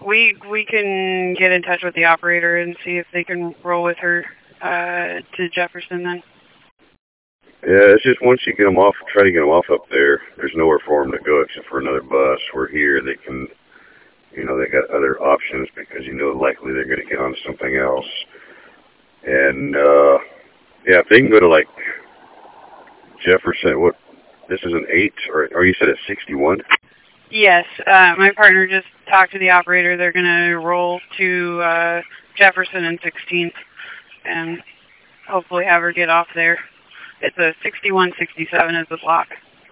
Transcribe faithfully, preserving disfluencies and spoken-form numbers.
we we can get in touch with the operator and see if they can roll with her uh, to Jefferson then. Yeah, it's just once you get them off, try to get them off up there, there's nowhere for them to go except for another bus. We're here, they can, you know, they got other options because you know likely they're going to get on something else. And, uh, yeah, if they can go to, like, Jefferson, what, this is an eight, or, or you said it's sixty-one? Yes, uh, my partner just talked to the operator. They're going to roll to uh, Jefferson and sixteenth and hopefully have her get off there. It's a sixty-one sixty-seven is the block.